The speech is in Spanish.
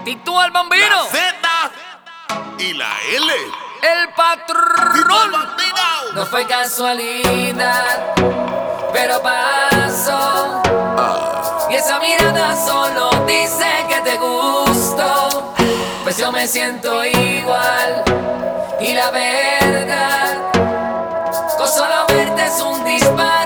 Tito el Bambino, La Z y la L. el Tito el patrón. Bambino. No fue casualidad, pero pasó. Y esa mirada solo dice que te gusto. Pues yo me siento igual. Y la verdad, con solo verte es un disparo.